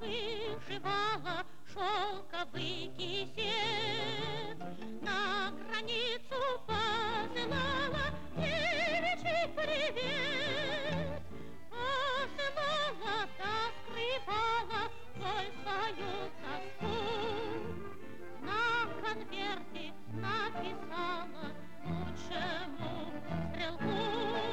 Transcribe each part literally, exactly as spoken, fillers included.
вышивала шелковый кисет, на границу посылала девичий привет. Посылала, да скрывала той свою тоску, на конверте написала лучшему стрелку.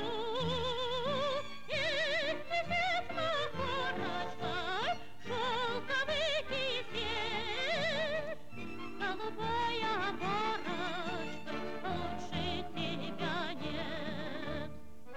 И кисет на корочкой, шелковый кисет, голубой оборочкой, лучше тебя нет.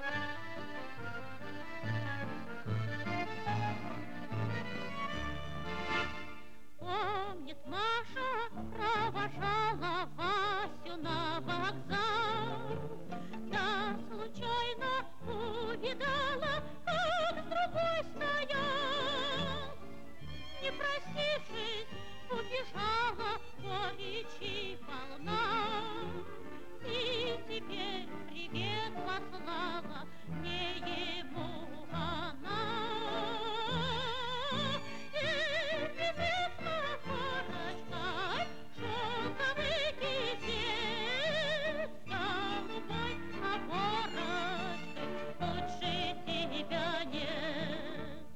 Помнит, Маша провожала Васю на вокзал, да случайно увидала, как с другой стоял. Не простившись, убежала горечи волна, и теперь привет послала не ему она. И кисет на корочкой, шелковый кисет, голубой оборочкой, лучше тебя нет.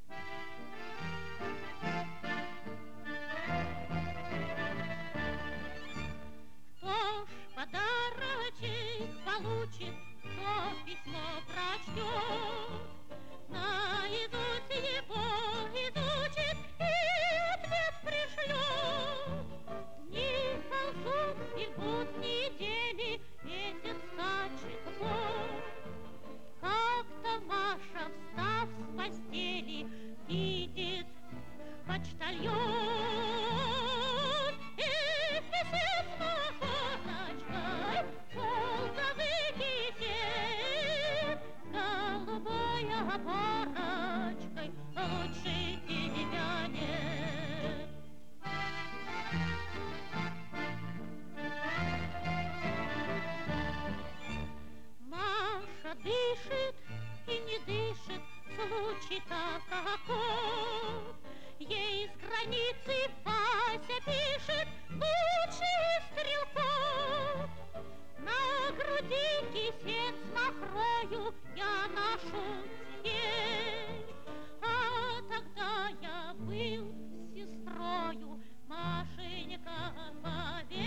Кто ж подарочек получит, кто письмо прочтет, наизусть его изучит и ответ пришлет. Дни ползут, бегут недели, месяц скачет год. Как-то Маша, встав с постели, видит почтальон, и кисет на корочкой, шелковый кисет, голубой оборочкой, лучше тебя нет. Маша дышит и не дышит, случай так каков. Ей с границы Вася пишет лучший стрелков. На груди кисет с махрою я ношу теперь, а тогда я был с сестрою, Машенька, поверь.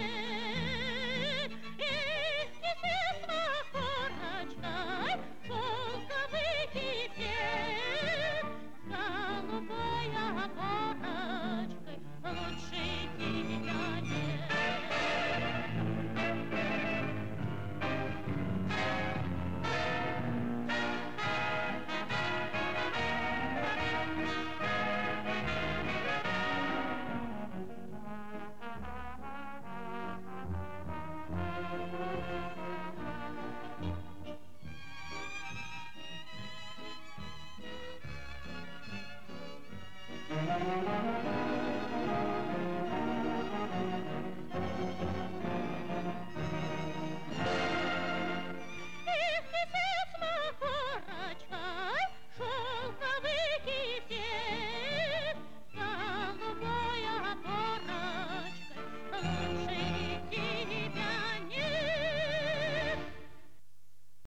И кисет на корочкой, шелковый кисет, голубой оборочкой, лучше тебя нет. Thank you.